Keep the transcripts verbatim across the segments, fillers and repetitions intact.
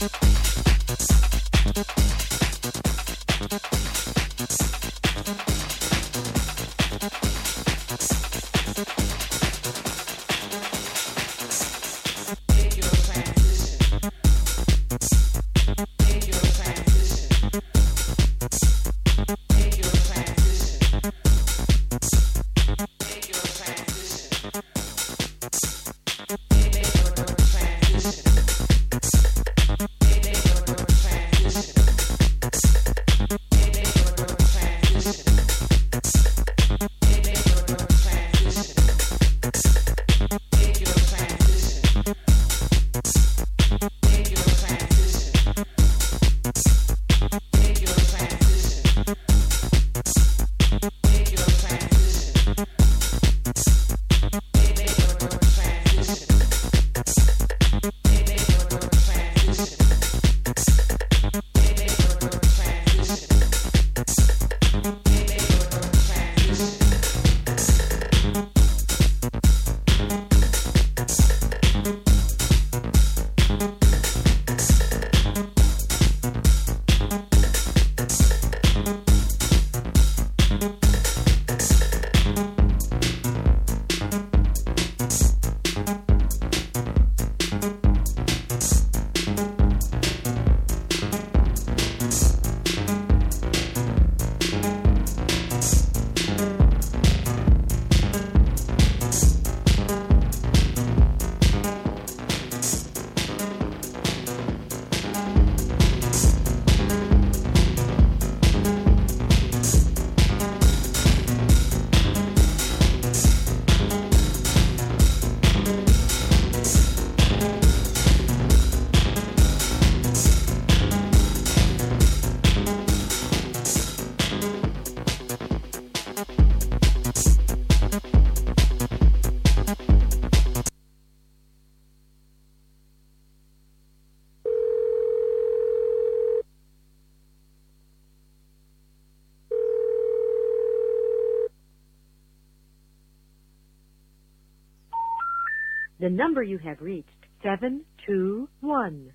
The number you have reached, seven two one,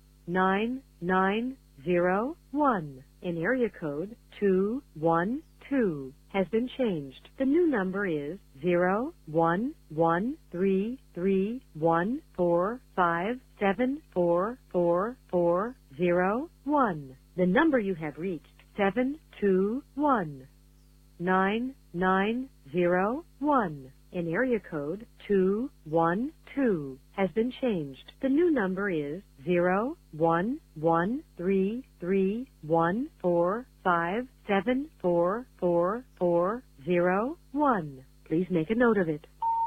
nine nine zero one, in area code two one two, has been changed. The new number is zero one one three three one four five seven four four four zero one. The number you have reached, seven two one, nine nine zero one, in area code two one two, has been changed. The new number is zero one one three three one four five seven four four four zero one. Please make a note of it.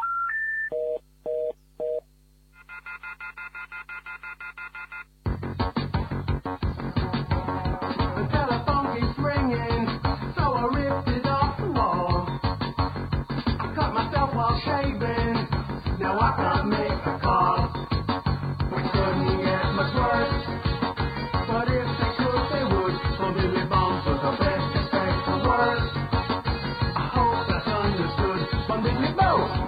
The telephone keeps ringing, so I ripped it off the wall. I cut myself while shaving, now I can't make a call. It couldn't get much worse, but if they could, they would. So Billy Bombs was the best expect the worst. I hope that's understood from Billy Bombs.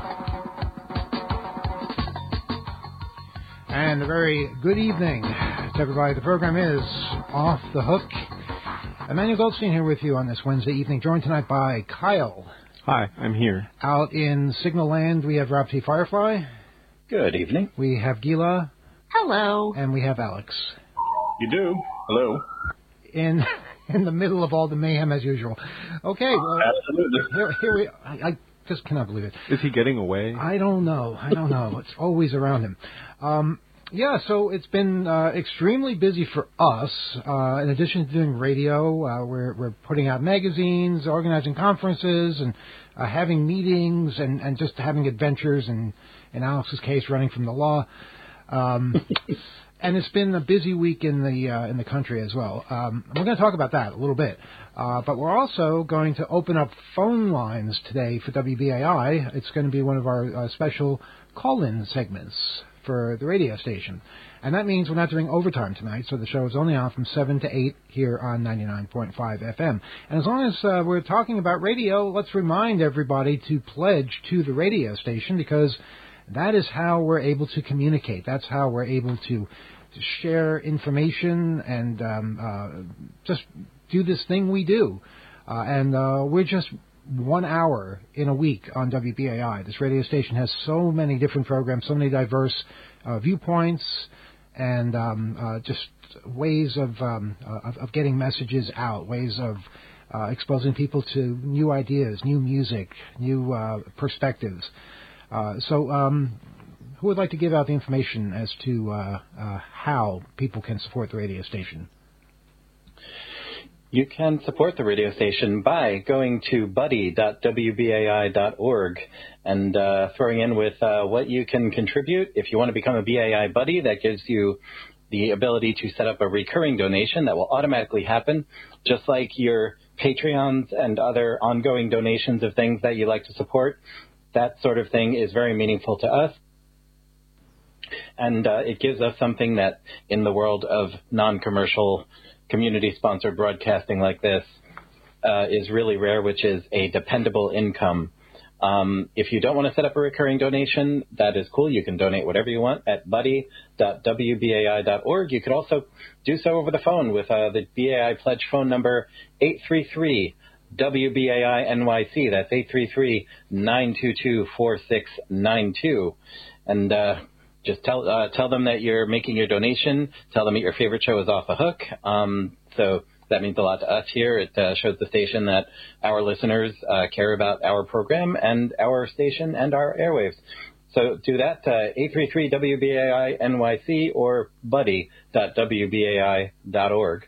And a very good evening to everybody. The program is Off the Hook. Emmanuel Goldstein here with you on this Wednesday evening, joined tonight by Kyle. Hi, I'm here. Out in Signal Land, we have Rob T. Firefly. Good evening. We have Gila. Hello. And we have Alex. You do. Hello. In in the middle of all the mayhem as usual. Okay. Well, Absolutely. Here, here we. I, I just cannot believe it. Is he getting away? I don't know. I don't know. It's always around him. Um, yeah. So it's been uh, extremely busy for us. Uh, in addition to doing radio, uh, we're we're putting out magazines, organizing conferences, and uh, having meetings, and, and just having adventures. And in Alex's case, running from the law. Um, And it's been a busy week in the uh, in the country as well. Um, we're going to talk about that a little bit. Uh, but we're also going to open up phone lines today for W B A I. It's going to be one of our uh, special call-in segments for the radio station. And that means we're not doing overtime tonight, so the show is only on from seven to eight here on ninety-nine point five F M. And as long as uh, we're talking about radio, let's remind everybody to pledge to the radio station, because that is how we're able to communicate. That's how we're able to, to share information and um, uh, just do this thing we do. Uh, and uh, we're just one hour in a week on W B A I. This radio station has so many different programs, so many diverse uh, viewpoints, and um, uh, just ways of, um, uh, of of getting messages out, ways of uh, exposing people to new ideas, new music, new uh, perspectives. Uh, so, um, who would like to give out the information as to uh, uh, how people can support the radio station? You can support the radio station by going to buddy dot w b a i dot org and uh, throwing in with uh, what you can contribute. If you want to become a B A I buddy, that gives you the ability to set up a recurring donation that will automatically happen, just like your Patreons and other ongoing donations of things that you like to support. That sort of thing is very meaningful to us, and uh, it gives us something that in the world of non-commercial, community-sponsored broadcasting like this uh, is really rare, which is a dependable income. Um, if you don't want to set up a recurring donation, that is cool. You can donate whatever you want at buddy dot w b a i dot org. You could also do so over the phone with uh, the B A I pledge phone number eight three three W B A I N Y C. That's eight three three, nine two two, four six nine two. And uh, just tell uh, tell them that you're making your donation. Tell them that your favorite show is Off the Hook. Um, so that means a lot to us here. It uh, shows the station that our listeners uh, care about our program and our station and our airwaves. So do that, uh, eight three three W B A I N Y C or buddy dot w b a i dot org.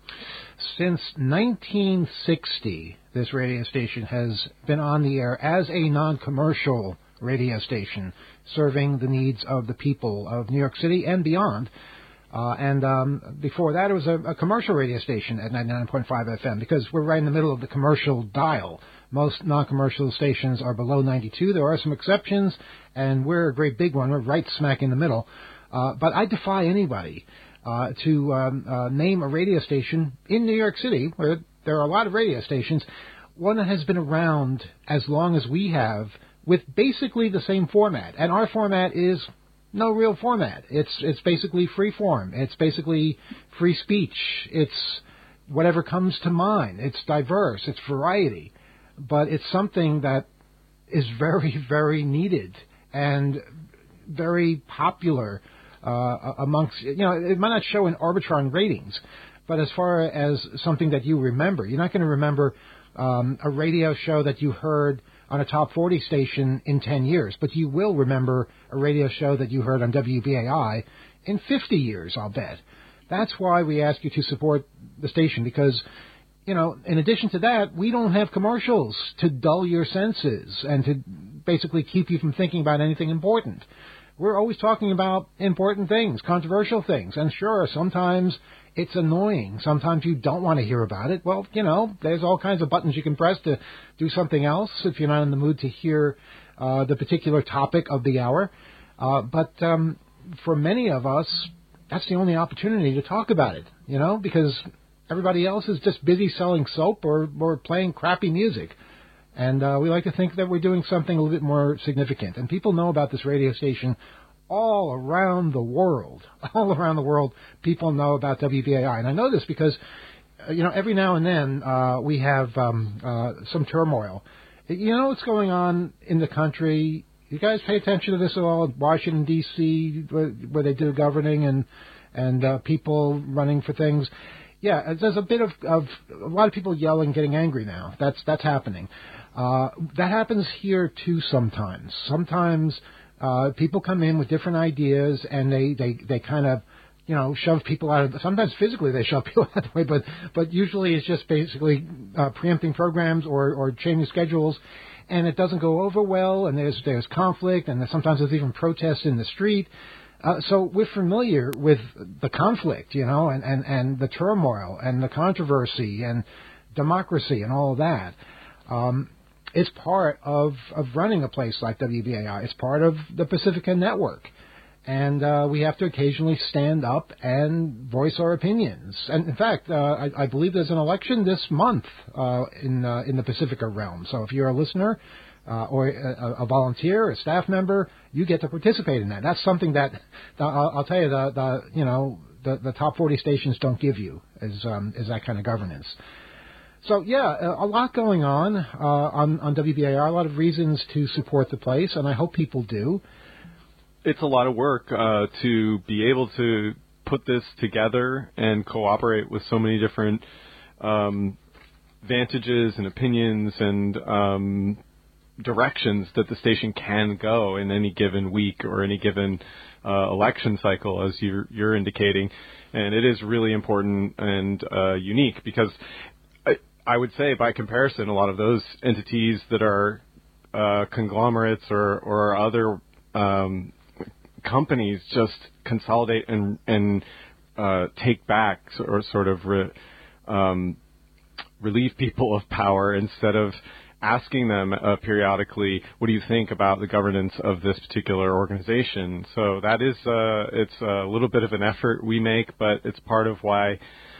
Since nineteen sixty, this radio station has been on the air as a non-commercial radio station, serving the needs of the people of New York City and beyond. Uh, and um, before that, it was a, a commercial radio station at ninety-nine point five F M, because we're right in the middle of the commercial dial. Most non-commercial stations are below ninety-two. There are some exceptions, and we're a great big one. We're right smack in the middle. Uh, but I defy anybody Uh, to um, uh, name a radio station in New York City, where there are a lot of radio stations, one that has been around as long as we have, with basically the same format. And our format is no real format. It's it's basically free form. It's basically free speech. It's whatever comes to mind. It's diverse. It's variety. But it's something that is very, very needed and very popular Uh, amongst, you know, it might not show in Arbitron ratings, but as far as something that you remember, you're not going to remember um, a radio show that you heard on a top forty station in ten years, but you will remember a radio show that you heard on W B A I in fifty years, I'll bet. That's why we ask you to support the station, because, you know, in addition to that, we don't have commercials to dull your senses and to basically keep you from thinking about anything important. We're always talking about important things, controversial things. And sure, sometimes it's annoying. Sometimes you don't want to hear about it. Well, you know, there's all kinds of buttons you can press to do something else if you're not in the mood to hear uh, the particular topic of the hour. Uh, but um, for many of us, that's the only opportunity to talk about it, you know, because everybody else is just busy selling soap or, or playing crappy music. And uh, we like to think that we're doing something a little bit more significant. And people know about this radio station all around the world, all around the world, people know about W B A I. And I know this because, uh, you know, every now and then uh, we have um, uh, some turmoil. You know what's going on in the country? You guys pay attention to this at all? Washington, D C, where, where they do governing and and uh, people running for things. Yeah, there's a bit of, of a lot of people yelling, getting angry now. That's that's happening. Uh, that happens here too sometimes. Sometimes uh, people come in with different ideas and they, they, they kind of, you know, shove people out of. Sometimes physically they shove people out of the way, but but usually it's just basically uh, preempting programs or or changing schedules, and it doesn't go over well. And there's there's conflict, and there's, sometimes there's even protests in the street. Uh, so we're familiar with the conflict, you know, and, and, and the turmoil and the controversy and democracy and all of that. Um, it's part of, of running a place like W B A I. It's part of the Pacifica Network. And uh, we have to occasionally stand up and voice our opinions. And, in fact, uh, I, I believe there's an election this month uh, in uh, in the Pacifica realm. So if you're a listener, Uh, or a, a volunteer, a staff member, you get to participate in that. That's something that the, I'll, I'll tell you the, the you know the, the top forty stations don't give you is um, is that kind of governance. So yeah, a, a lot going on uh, on on W B A I, a lot of reasons to support the place, and I hope people do. It's a lot of work uh, to be able to put this together and cooperate with so many different um, vantages and opinions and um, directions that the station can go in any given week or any given uh, election cycle, as you're, you're indicating. And it is really important and uh, unique because I, I would say by comparison, a lot of those entities that are uh, conglomerates or, or other um, companies just consolidate and, and uh, take back or sort of re, um, relieve people of power instead of asking them uh, periodically, what do you think about the governance of this particular organization? So that is, uh, it's a little bit of an effort we make, but it's part of why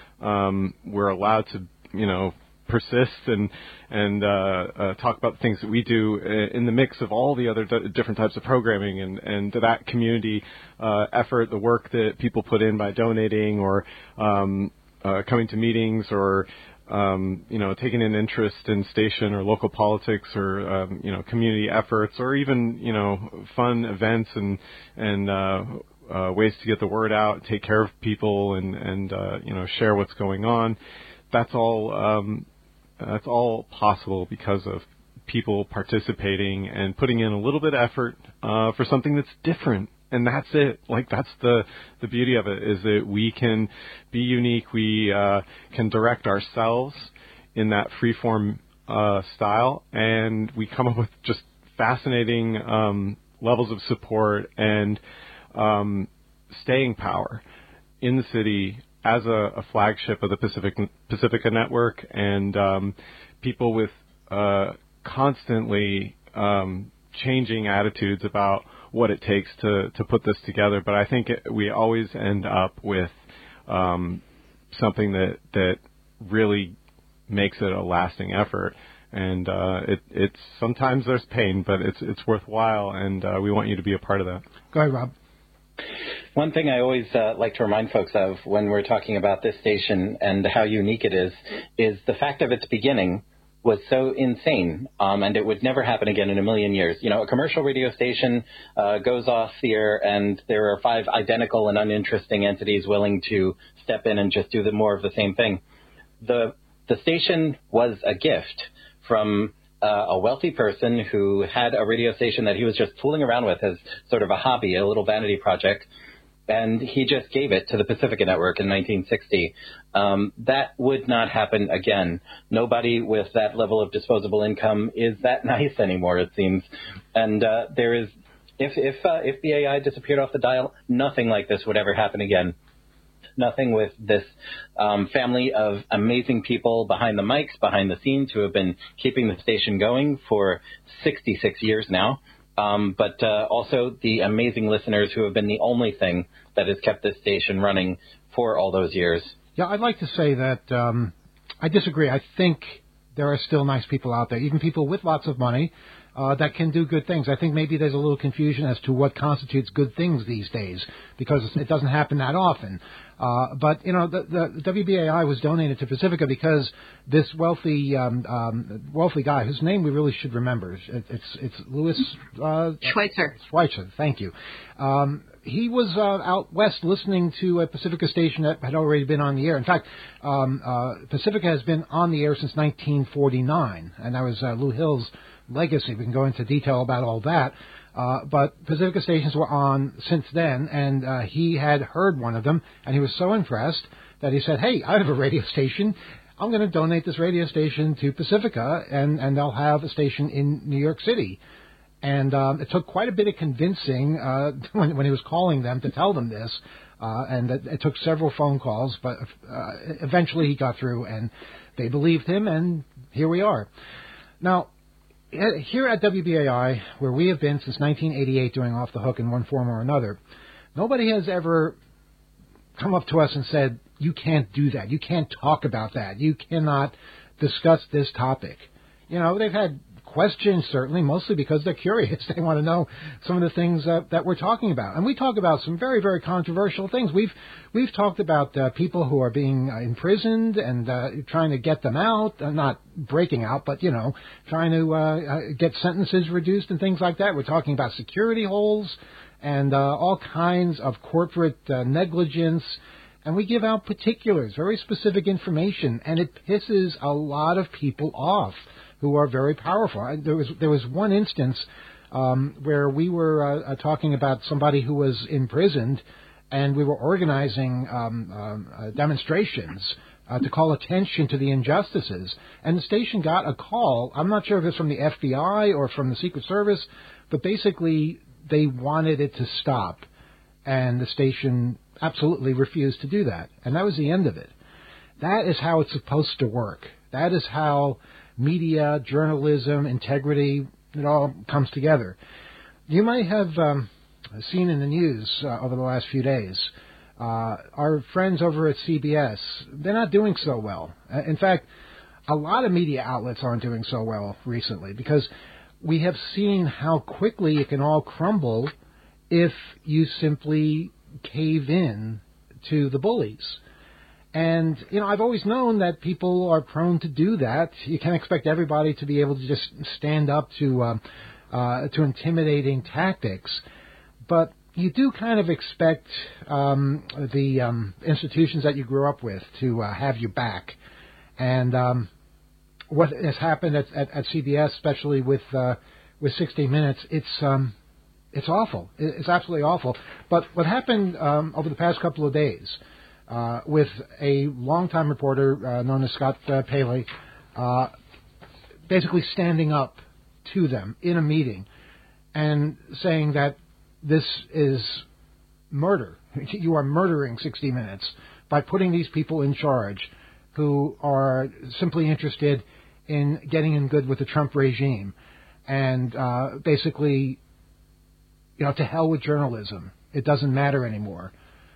um, we're allowed to, you know, persist and and uh, uh, talk about the things that we do in the mix of all the other d- different types of programming and, and that community uh, effort, the work that people put in by donating or um, uh, coming to meetings or Um, you know, taking an interest in station or local politics or, um, you know, community efforts or even, you know, fun events and, and, uh, uh, ways to get the word out, take care of people and, and, uh, you know, share what's going on. That's all, um, that's all possible because of people participating and putting in a little bit of effort, uh, for something that's different. And that's it. Like, that's the, the beauty of it, is that we can be unique. We uh, can direct ourselves in that free-form uh, style, and we come up with just fascinating um, levels of support and um, staying power in the city as a, a flagship of the Pacific Pacifica Network, and um, people with uh, constantly um, changing attitudes about what it takes to, to put this together. But I think it, we always end up with um, something that that really makes it a lasting effort. And uh, it, it's sometimes there's pain, but it's it's worthwhile, and uh, we want you to be a part of that. Go ahead, Rob. One thing I always uh, like to remind folks of when we're talking about this station and how unique it is, is the fact of its beginning was so insane, um, and it would never happen again in a million years. You know, a commercial radio station uh, goes off the air, and there are five identical and uninteresting entities willing to step in and just do the more of the same thing. The the station was a gift from uh, a wealthy person who had a radio station that he was just fooling around with as sort of a hobby, a little vanity project. And he just gave it to the Pacifica Network in nineteen sixty. Um, that would not happen again. Nobody with that level of disposable income is that nice anymore, it seems. And uh, there is, if if uh, if B A I disappeared off the dial, nothing like this would ever happen again. Nothing with this um, family of amazing people behind the mics, behind the scenes, who have been keeping the station going for sixty-six years now. Um, but uh, also the amazing listeners who have been the only thing that has kept this station running for all those years. Yeah, I'd like to say that um, I disagree. I think there are still nice people out there, even people with lots of money uh, that can do good things. I think maybe there's a little confusion as to what constitutes good things these days because it doesn't happen that often. Uh, but, you know, the, the W B A I was donated to Pacifica because this wealthy um, um, wealthy guy, whose name we really should remember, it, it's it's Louis uh, Schweitzer. Schweitzer, thank you. Um, he was uh, out west listening to a Pacifica station that had already been on the air. In fact, um, uh, Pacifica has been on the air since nineteen forty-nine, and that was uh, Lou Hill's legacy. We can go into detail about all that. Uh, but Pacifica stations were on since then, and uh, he had heard one of them, and he was so impressed that he said, hey, I have a radio station. I'm going to donate this radio station to Pacifica, and, and they'll have a station in New York City. And um, it took quite a bit of convincing uh, when, when he was calling them to tell them this, uh, and it, it took several phone calls, but uh, eventually he got through, and they believed him, and here we are. Now, here at W B A I, where we have been since nineteen eighty-eight doing Off the Hook in one form or another, nobody has ever come up to us and said, you can't do that. You can't talk about that. You cannot discuss this topic. You know, they've had questions, certainly, mostly because they're curious. They want to know some of the things uh, that we're talking about. And we talk about some very, very controversial things. We've we've talked about uh, people who are being uh, imprisoned and uh, trying to get them out, uh, not breaking out, but, you know, trying to uh, uh, get sentences reduced and things like that. We're talking about security holes and uh, all kinds of corporate uh, negligence. And we give out particulars, very specific information, and it pisses a lot of people off who are very powerful. There was there was one instance um, where we were uh, talking about somebody who was imprisoned, and we were organizing um, um, uh, demonstrations uh, to call attention to the injustices. And the station got a call. I'm not sure if it's from the F B I or from the Secret Service, but basically they wanted it to stop, and the station absolutely refused to do that. And that was the end of it. That is how it's supposed to work. That is how media, journalism, integrity, it all comes together. You might have um, seen in the news uh, over the last few days, uh, our friends over at C B S, they're not doing so well. Uh, in fact, a lot of media outlets aren't doing so well recently because we have seen how quickly it can all crumble if you simply cave in to the bullies. And, you know, I've always known that people are prone to do that. You can't expect everybody to be able to just stand up to um, uh, to intimidating tactics. But you do kind of expect um, the um, institutions that you grew up with to uh, have you back. And um, what has happened at, at, at C B S, especially with uh, with sixty minutes, it's um, it's awful. It's absolutely awful. But what happened um, over the past couple of days, Uh, with a longtime reporter uh, known as Scott uh, Paley, uh, basically standing up to them in a meeting and saying that this is murder. You are murdering sixty minutes by putting these people in charge who are simply interested in getting in good with the Trump regime. And uh, basically, you know, to hell with journalism. It doesn't matter anymore.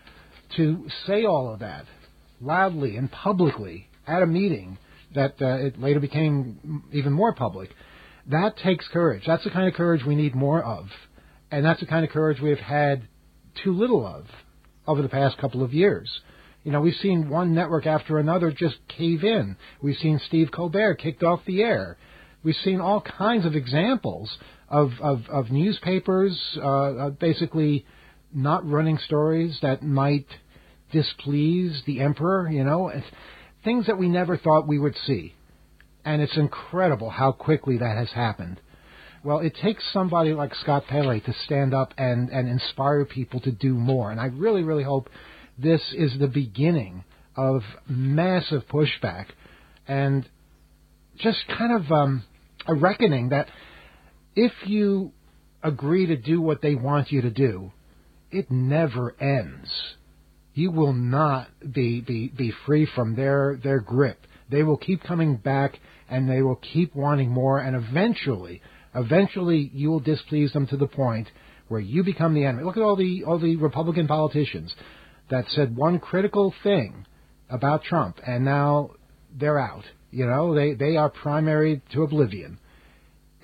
To say all of that loudly and publicly at a meeting that uh, it later became even more public, that takes courage. That's the kind of courage we need more of. And that's the kind of courage we've had too little of over the past couple of years. You know, we've seen one network after another just cave in. We've seen Steve Colbert kicked off the air. We've seen all kinds of examples of, of, of newspapers uh, basically not running stories that might displease the emperor, you know, things that we never thought we would see. And it's incredible how quickly that has happened. Well, it takes somebody like Scott Pele to stand up and, and inspire people to do more. And I really, really hope this is the beginning of massive pushback and just kind of um, a reckoning that if you agree to do what they want you to do, it never ends. You will not be, be, be free from their, their grip. They will keep coming back, and they will keep wanting more, and eventually, eventually you will displease them to the point where you become the enemy. Look at all the all the Republican politicians that said one critical thing about Trump, and now they're out. You know, they, they are primary to oblivion.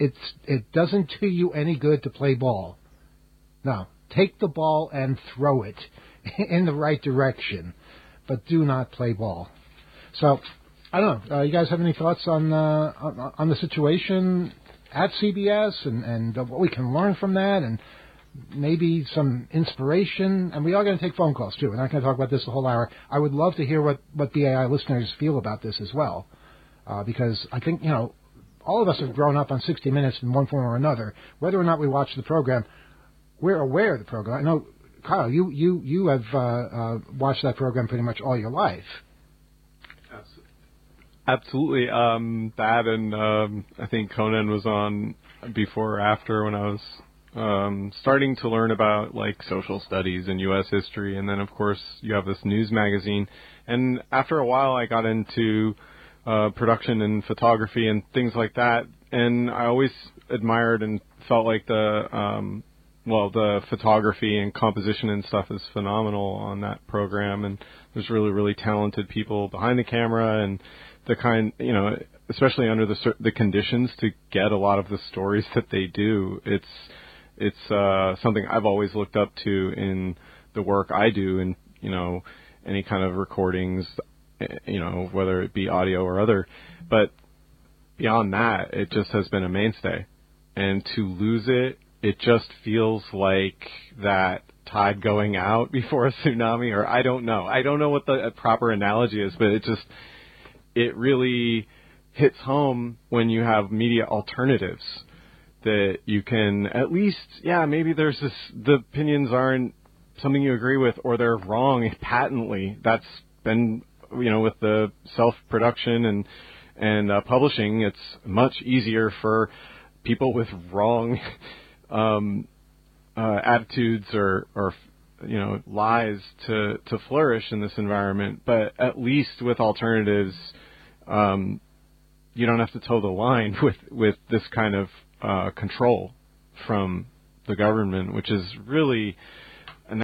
it's it doesn't do you any good to play ball. No, take the ball and throw it in the right direction, but do not play ball. So, I don't know. Uh, you guys have any thoughts on, uh, on on the situation at C B S and, and uh, what we can learn from that, and maybe some inspiration? And we are going to take phone calls, too. We're not going to talk about this the whole hour. I would love to hear what, what B A I listeners feel about this as well, uh, because I think, you know, all of us have grown up on sixty minutes in one form or another. Whether or not we watch the program, we're aware of the program. I know, Kyle, you, you, you have uh, uh, watched that program pretty much all your life. Absolutely. Um, that and um, I think Conan was on before or after when I was um, starting to learn about like social studies and U S history. And then, of course, you have this news magazine. And after a while, I got into uh, production and photography and things like that. And I always admired and felt like the, um, well, the photography and composition and stuff is phenomenal on that program. And there's really, really talented people behind the camera, and the kind, you know, especially under the the conditions to get a lot of the stories that they do. It's it's uh, something I've always looked up to in the work I do, and you know, any kind of recordings, you know, whether it be audio or other. But beyond that, it just has been a mainstay, and to lose it, it just feels like that tide going out before a tsunami, or I don't know. I don't know what the proper analogy is, but it just it really hits home when you have media alternatives that you can at least, yeah, maybe there's this, the opinions aren't something you agree with, or they're wrong patently. That's been, you know, with the self-production and, and uh, publishing, it's much easier for people with wrong um, uh, attitudes or, or, you know, lies to, to flourish in this environment. But at least with alternatives, um, you don't have to toe the line with, with this kind of uh, control from the government, which is really an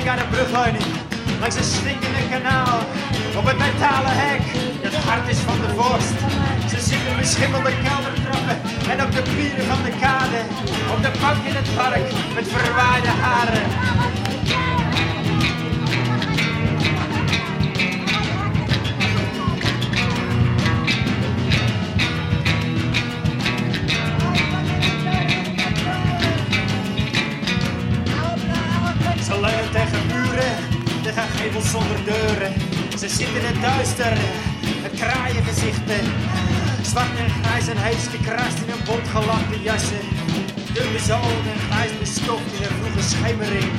aan de brugleuning, langs een stinkende kanaal. Op het metalen hek, dat hart is van de vorst. Ze zingen beschimmelde keldertrappen en op de pieren van de kade. Op de bank in het park met verwaaide haren. Ze leunen tegen muren, tegen gevels zonder deuren. Ze zitten in het duister, het kraaiengezichten. Zwart en grijs en hees gekrast in een bont gelakte jassen. Dun bezolen en grijs bestoft in een vroege schemering.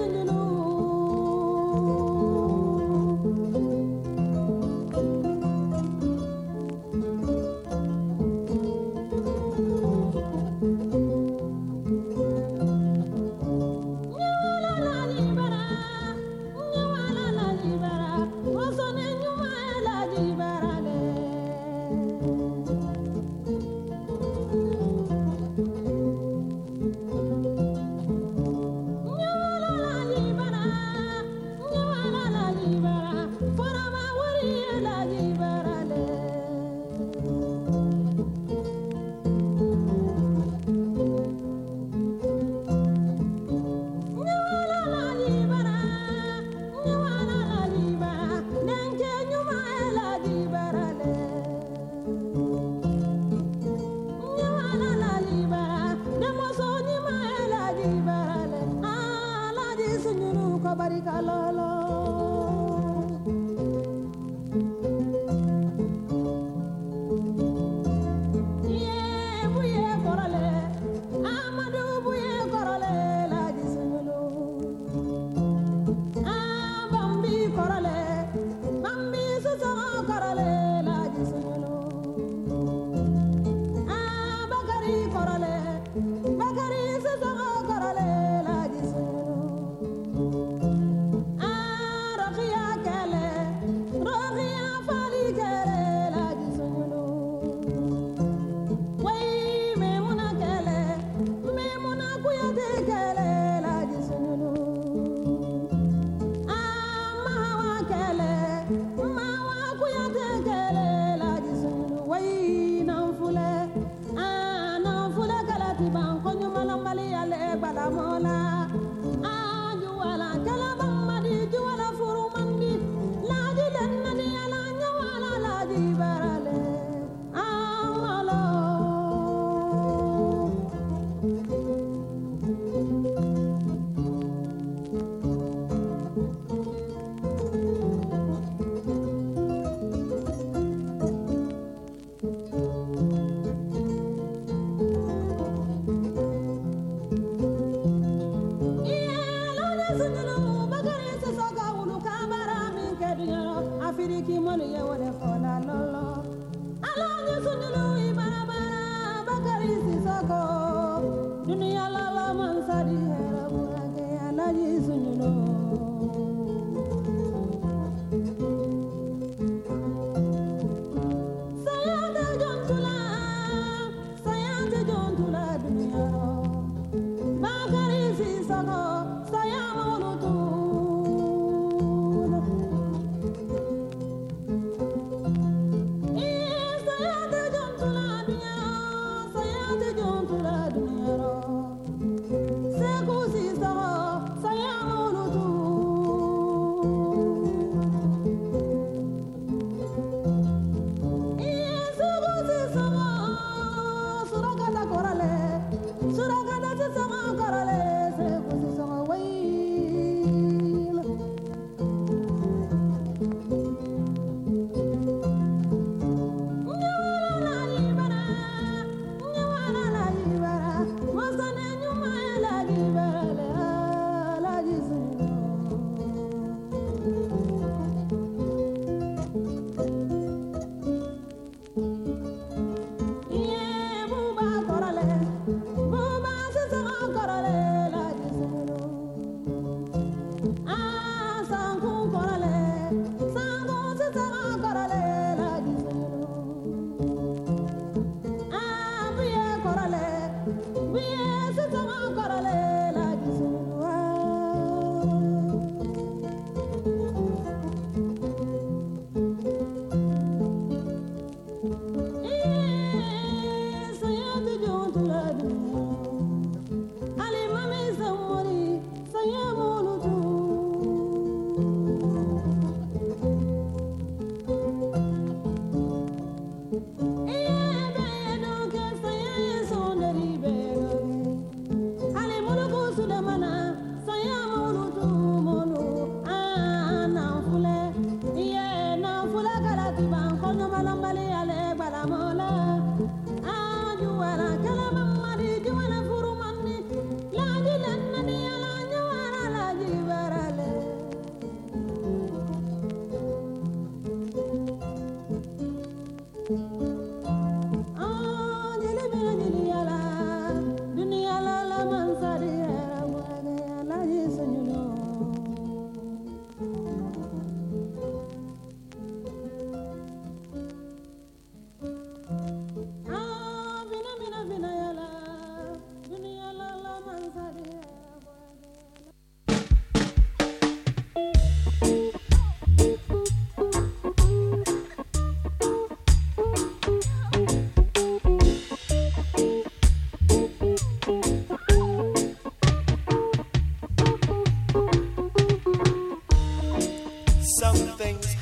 Say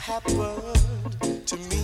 happened to me.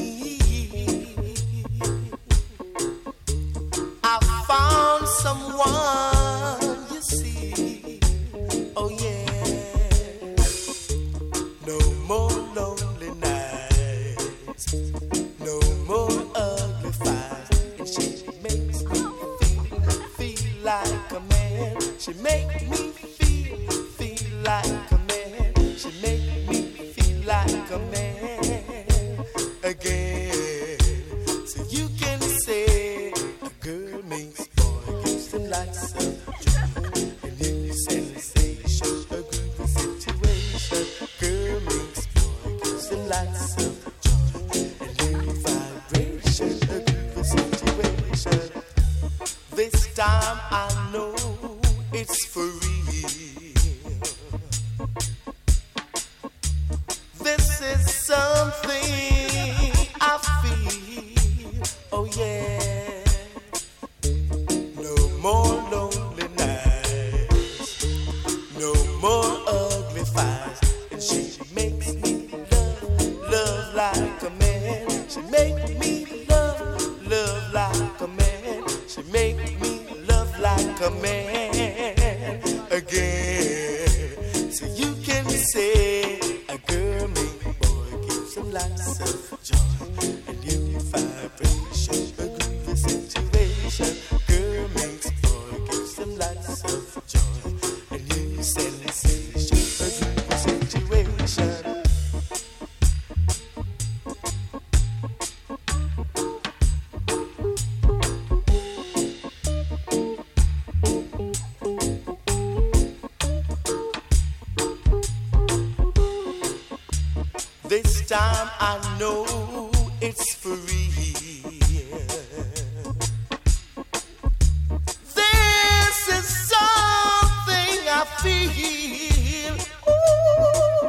I found someone, you see. Oh yeah. No more lonely nights, no more ugly fights, and she makes me feel, feel like a man. She makes me feel, feel like a man. She makes me feel like a man again. So you can say a girl makes boy gives them lots of joy, and in your sensation, a groovy situation. Girl makes boy gives them lots of joy, and in your vibration, a groovy situation. This time I know it's for real. This is something I feel. Oh yeah. No more lonely nights, no more ugly fights, and she makes me love, love like a man. She makes me love, love like a man. She makes me love like a man again. So you can say a girl make boy gives him lots of joy, and new vibration, a groovy situation. Girl makes boy gives him lots of joy, and new sensation, a groovy situation. This time I know it's for real. This is something I feel. Ooh.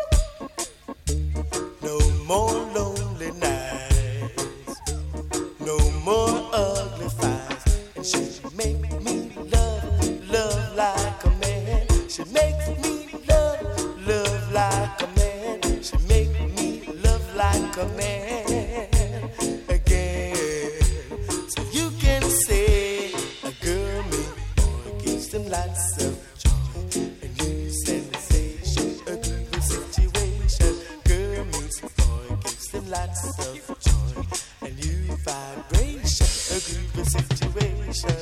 No more lonely nights, no more ugly fights, and she make me love, love like a man. She makes me love, love like a man. She make me love like a man again. So you can say a girl make boy gives them lots of joy, a new sensation, a groovy situation. Girl makes boy gives them lots of joy, a new vibration, a groovy situation.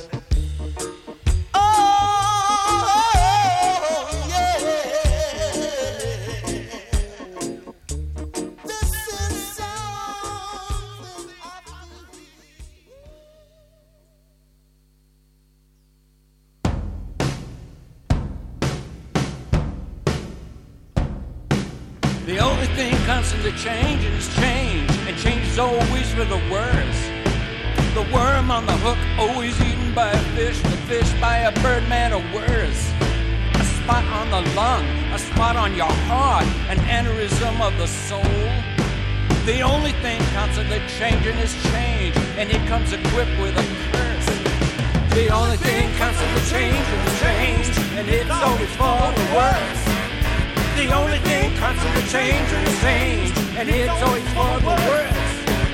The only thing constantly changing is change, and change is always for the worse. The worm on the hook, always eaten by a fish, the fish by a bird, man, or worse. A spot on the lung, a spot on your heart, an aneurysm of the soul. The only thing constantly changing is change, and it comes equipped with a curse. The only thing constantly changing is change, and it's always for the worse. The only thing constantly changing is change, and it's always for the worse.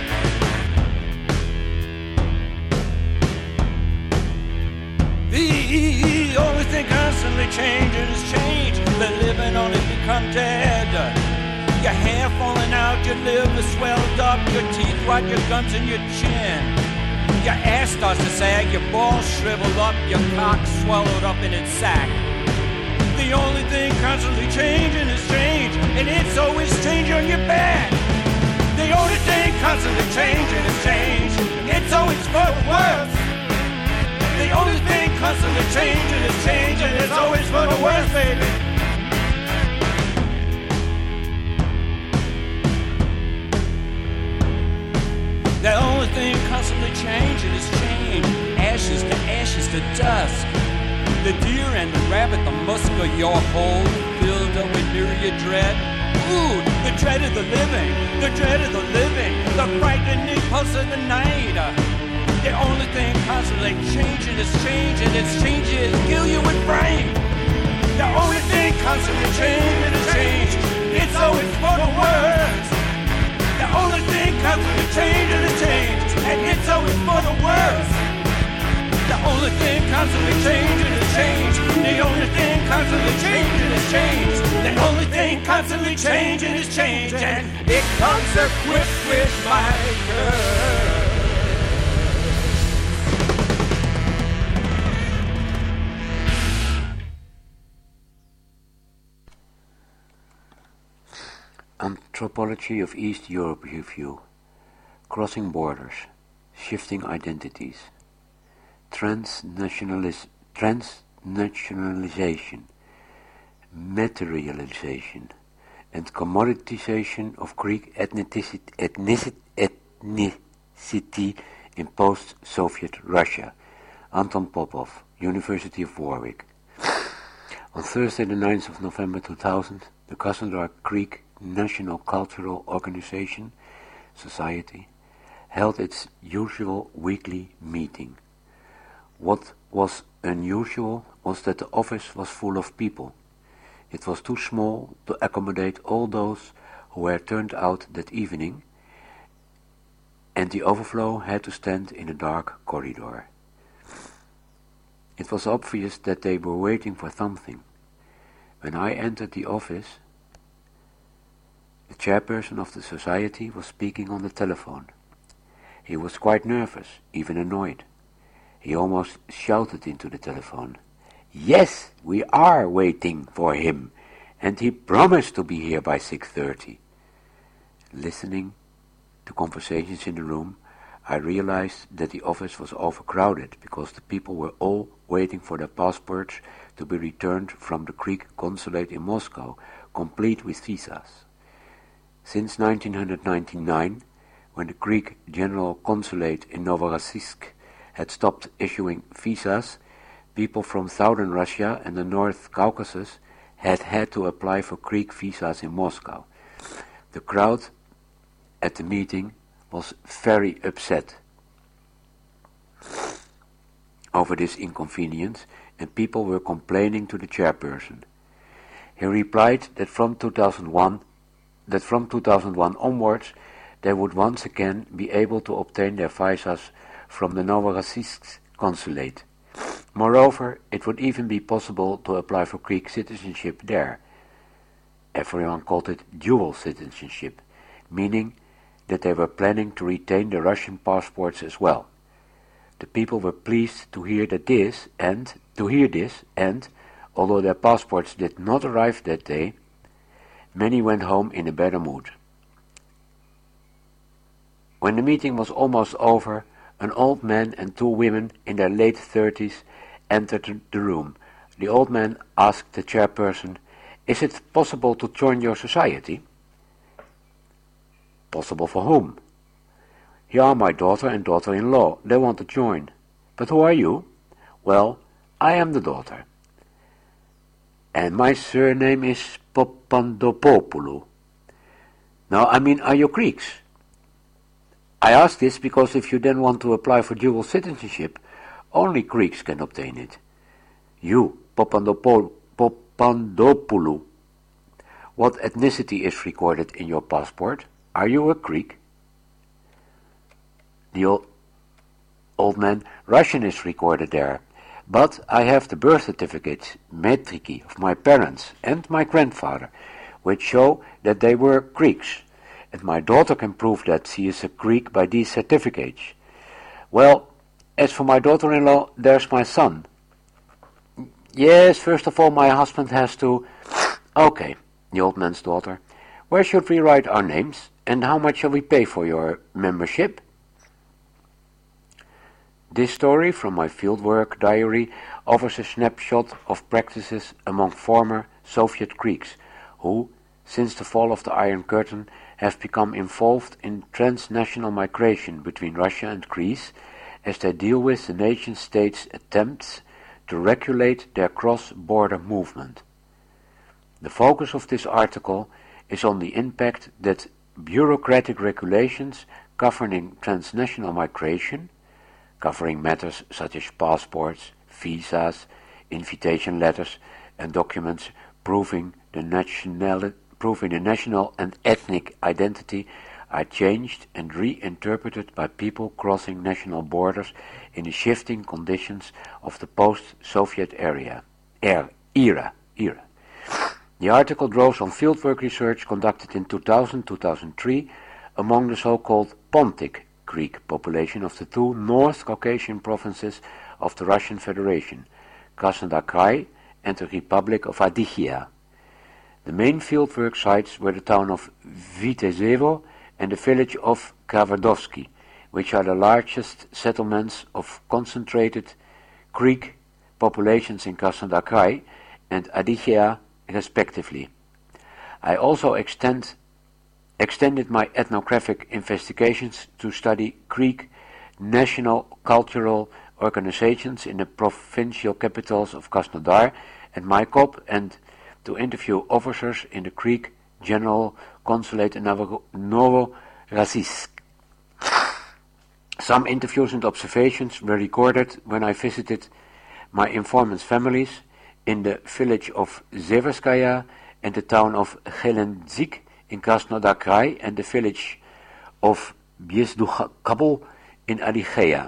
The only thing constantly changing is change. The living only become dead. Your hair falling out, your liver swelled up, your teeth rot, your gums in your chin. Your ass starts to sag, your balls shrivel up, your cock swallowed up in its sack. The only thing constantly changing is change, and it's always changing on your back. The only thing constantly changing is change, it's always for the worse. The only thing constantly changing is change, and it's always for the worse, baby. The only thing constantly changing is change, ashes to ashes to dust. The deer and the rabbit, the musk of your hole, filled up with myriad dread. Ooh, the dread of the living, the dread of the living, the frightening pulse of the night. The only thing constantly changing is change, and its changes kill you with brain. The only thing constantly changing is change, it's always for the worse. change and it changes, and it's always for the worse. The only thing constantly changing is change. The only thing constantly changing is change. The only thing constantly changing is change, and it comes equipped with my curse. Anthropology of East Europe Review. Crossing Borders, Shifting Identities, Transnationalis- Transnationalization, Materialization, and Commoditization of Greek ethnicity, ethnicity, ethnicity in post-Soviet Russia. Anton Popov, University of Warwick. On Thursday the ninth of November two thousand, the Krasnodar Greek National Cultural Organization, Society, held its usual weekly meeting. What was unusual was that the office was full of people. It was too small to accommodate all those who were turned out that evening, and the overflow had to stand in a dark corridor. It was obvious that they were waiting for something. When I entered the office, the chairperson of the society was speaking on the telephone. He was quite nervous, even annoyed. He almost shouted into the telephone, "Yes, we are waiting for him, and he promised to be here by six thirty. Listening to conversations in the room, I realized that the office was overcrowded because the people were all waiting for their passports to be returned from the Greek consulate in Moscow, complete with visas. Since nineteen ninety-nine, when the Greek General Consulate in Novorossiysk had stopped issuing visas, people from southern Russia and the North Caucasus had had to apply for Greek visas in Moscow. The crowd at the meeting was very upset over this inconvenience, and people were complaining to the chairperson. He replied that from two thousand one that from two thousand one onwards they would once again be able to obtain their visas from the Novorossiysk consulate. Moreover, it would even be possible to apply for Greek citizenship there. Everyone called it dual citizenship, meaning that they were planning to retain the Russian passports as well. The people were pleased to hear that this and to hear this and, although their passports did not arrive that day, many went home in a better mood. When the meeting was almost over, an old man and two women in their late thirties entered the room. The old man asked the chairperson, "Is it possible to join your society?" "Possible for whom?" "Here are my daughter and daughter-in-law. They want to join." "But who are you?" "Well, I am the daughter. And my surname is Papandopoulou." "Now, I mean, are you Greeks?" "I ask this because if you then want to apply for dual citizenship, only Greeks can obtain it." "You, Papandopoulou, Papandopoulou, what ethnicity is recorded in your passport? Are you a Greek?" The old, old man, "Russian is recorded there, but I have the birth certificates, metriki, of my parents and my grandfather, which show that they were Greeks, and my daughter can prove that she is a Greek by these certificates." "Well, as for my daughter-in-law, there's my son." "Yes, first of all, my husband has to—" "Okay," the old man's daughter, "where should we write our names, and how much shall we pay for your membership?" This story from my fieldwork diary offers a snapshot of practices among former Soviet Greeks who, since the fall of the Iron Curtain, have become involved in transnational migration between Russia and Greece as they deal with the nation-state's attempts to regulate their cross-border movement. The focus of this article is on the impact that bureaucratic regulations governing transnational migration, covering matters such as passports, visas, invitation letters, and documents proving the national, proving the national and ethnic identity, are changed and reinterpreted by people crossing national borders in the shifting conditions of the post-Soviet area, er, era. era. The article draws on fieldwork research conducted in two thousand to two thousand three among the so-called Pontic Greek population of the two North Caucasian provinces of the Russian Federation, Krasnodar Krai and the Republic of Adygia. The main fieldwork sites were the town of Vitezevo and the village of Kravardovsky, which are the largest settlements of concentrated Greek populations in Krasnodar Krai and Adygia respectively. I also extend, extended my ethnographic investigations to study Greek national cultural organizations in the provincial capitals of Krasnodar and Maikop, and to interview officers in the Greek General Consulate in Novorossiysk. Some interviews and observations were recorded when I visited my informant's families in the village of Zeverskaya and the town of Gelendzik in Krasnodar Krai and the village of Biesdukabel in Adygia.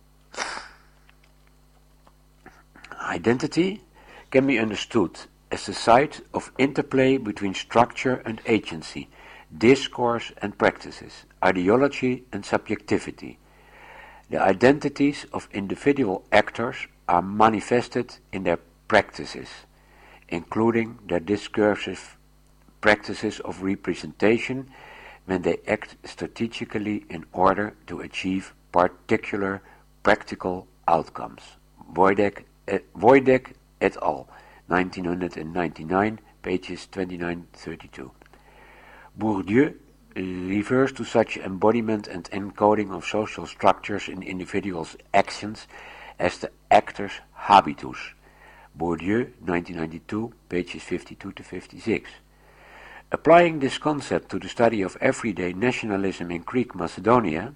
Identity can be understood as the site of interplay between structure and agency, discourse and practices, ideology and subjectivity. The identities of individual actors are manifested in their practices, including their discursive practices of representation when they act strategically in order to achieve particular practical outcomes. Wojtek Wojtek et al., nineteen ninety-nine, pages twenty-nine to thirty-two. Bourdieu refers to such embodiment and encoding of social structures in individuals' actions as the actor's habitus. Bourdieu, nineteen ninety-two, pages fifty-two to fifty-six. Applying this concept to the study of everyday nationalism in Greek Macedonia,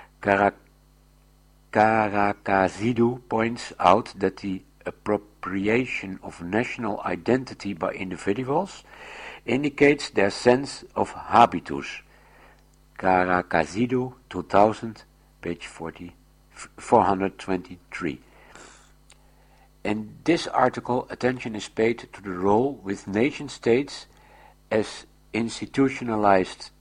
Karakazidou points out that the appropriation of national identity by individuals indicates their sense of habitus. Karakazidou, two thousand, page forty, four hundred twenty-three. In this article, attention is paid to the role with nation-states as institutionalized